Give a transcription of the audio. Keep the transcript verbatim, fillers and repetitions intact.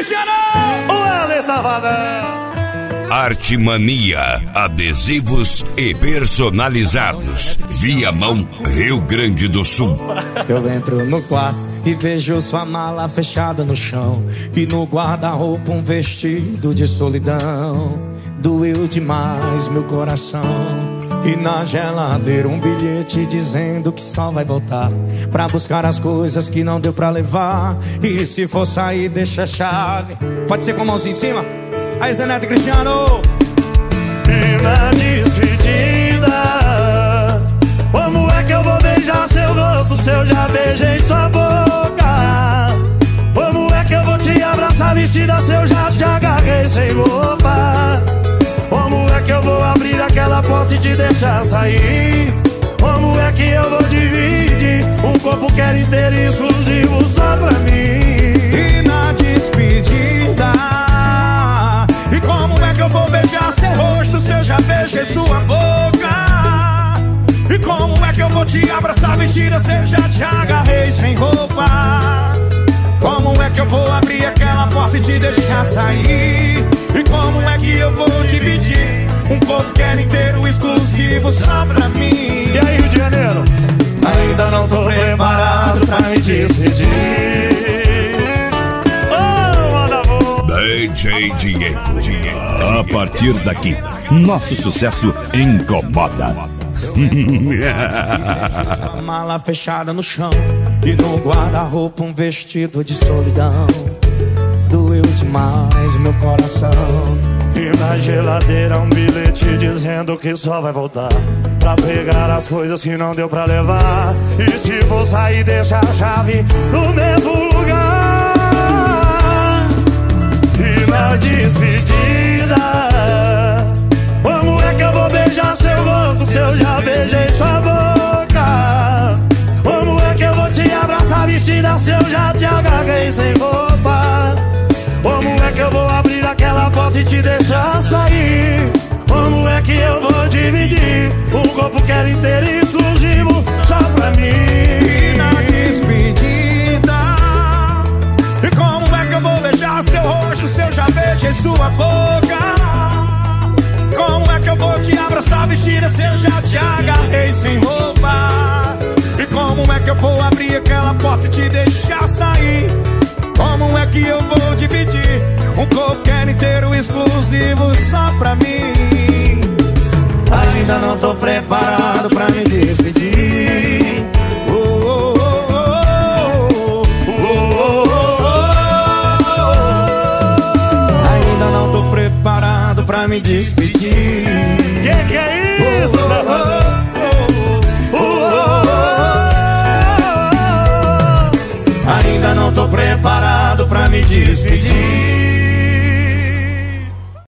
Cristiano! O Ellen Safadão! Arte Mania, adesivos e personalizados. Viamão, Rio Grande do Sul. Eu entro no quarto e vejo sua mala fechada no chão, e no guarda-roupa um vestido de solidão. Doeu demais meu coração. E na geladeira um bilhete dizendo que só vai voltar pra buscar as coisas que não deu pra levar. E se for sair, deixa a chave. Pode ser com a mãozinha em cima. Aí, Zé Neto e Cristiano. E na despedida, como é que eu vou beijar seu rosto se eu já beijei sua boca? Como é que eu vou te abraçar vestida se eu já te agarrei sem roupa? Como é que eu vou abrir aquela porta e te deixar sair? Como é que eu vou dividir um corpo que era inteiro e exclusivo só pra mim? E na despedida, e como é que eu vou beijar seu rosto se eu já beijei sua boca? E como é que eu vou te abraçar vestida se eu já te agarrei sem roupa? Como é que eu vou abrir aquela porta e te deixar sair? E como é que eu vou dividir um corpo que era inteiro exclusivo só pra mim? E aí, Rio de Janeiro? Ainda não tô preparado pra me despedir. D J Diego. A partir daqui, nosso sucesso incomoda. Mala fechada no chão, e no guarda-roupa um vestido de solidão. Doeu demais meu coração. E na geladeira um bilhete dizendo que só vai voltar pra pegar as coisas que não deu pra levar. E se for sair, deixa a chave no mesmo lugar. E na despedida, como é que eu vou beijar seu rosto se eu já beijei sua boca? Como é que eu vou te abraçar vestida se eu já te agarrei sem roupa? Como é que eu vou abrir aquela porta e te deixar sair? Como é que eu vou dividir um corpo que era inteiro e exclusivo só pra mim? E na despedida, e como é que eu vou beijar seu rosto se eu já beijei sua boca? Como é que eu vou te abraçar vestida se eu já te agarrei sem roupa? E como é que eu vou abrir aquela porta e te deixar sair? Como é que eu vou dividir um corpo que era inteiro exclusivo só pra mim? Ainda não tô preparado pra me despedir. Oh, oh, oh, oh, oh, oh, oh. Ainda não tô preparado pra me despedir. Que que é isso, Safadão? Ainda não tô preparado pra me despedir.